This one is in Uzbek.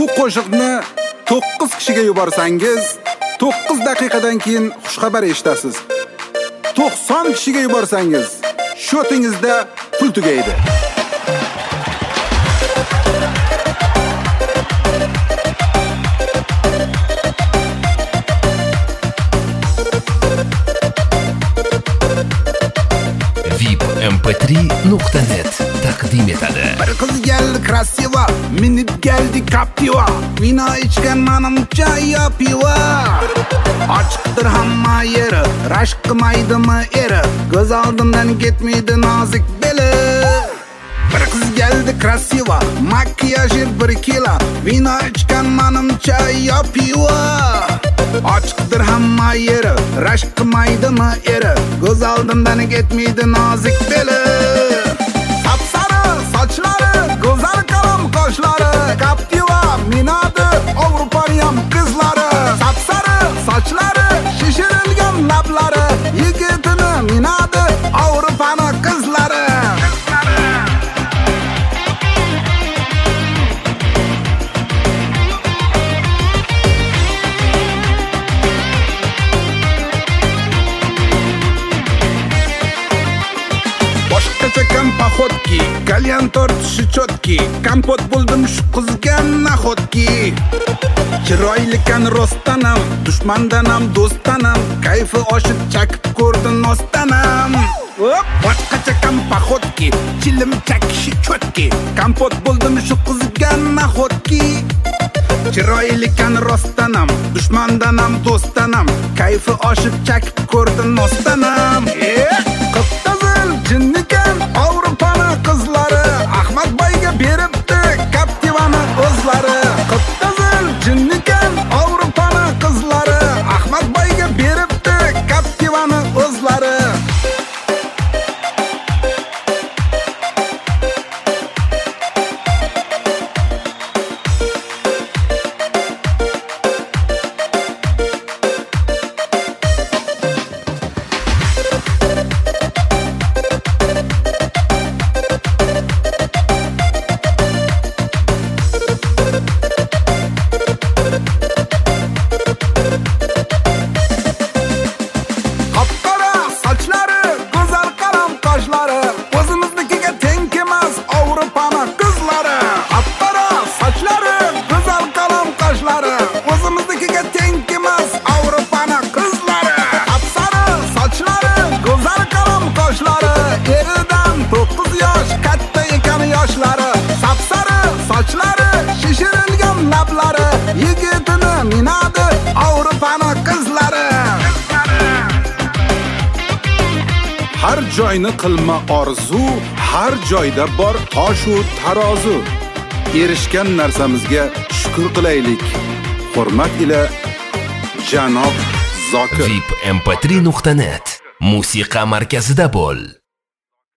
Bu qo'shiqni 9 kishiga yuborsangiz, 9 daqiqadan keyin xushxabar eshitasiz. 90 kishiga yuborsangiz, shotingizda pul tugaydi. vipmp3.net taqdim etadi. Bir qiz keldi krasiva, minib keldi Captiva. Vino ichgan manimcha yopiva. Ochiqdir hamma yeri, rashk qilmaydimi eri, ko'z oldimdan ketmaydi nozik beli. Bir qiz keldi krasiva, makiyaji 1 kilo, vino ichgan manimcha yopiva. Ochiqdir hamma yeri, rashk qilmaydimi eri, ko'z oldimdan ketmaydi nozik beli. Sapsari sochlari, go'zal qalam qoshlari, Captiva minadi Avropaniyam qizlari. Sapsari sochlari, shishirilgan lablari, yigitini minadi Avropani qizlari. Boshqacha paxotki, kalyan tortishi chotki, kompot bo'ldim shu qizga nahotki. Chiroylikan rostdanam, dushmandanam do'stdanam, kayfi oshib chakib ko'rdi nostanam. Boshqacha paxotki, chilim chakishi chotki, kompot bo'ldim shu qizga nahotki. Chiroylikan rostdanam, dushmandanam do'stdanam, kayfi oshib chakib ko'rdi nostanam. Qiptazil jinnikan Avropani qizlari, Ahmadboyga beribdi Captivani o'zlari. Qiptazil jinnikan Avropani qizlari, Ahmadboyga beribdi Captivani o'zlari. O'zimiznikiga teng emas Avropani qizlari. Qapqara sochlari, go'zal qalam qoshlari, o'zimiznikiga teng emas Avropani qizlari. Apsari sochlari, go'zal qalam qoshlari, eridan 9 yosh katta ekan yoshlari. Sapsari sochlari, shishirilgan lablari, yigitini minadi Avropani qizlari. Har joyni qilma orzu, har joyda bor tosh va tarozi. Erishgan narsamizga shukr qilaylik. Hurmat ila janob Zokir. vipmp3.net musiqa markazida bo'l.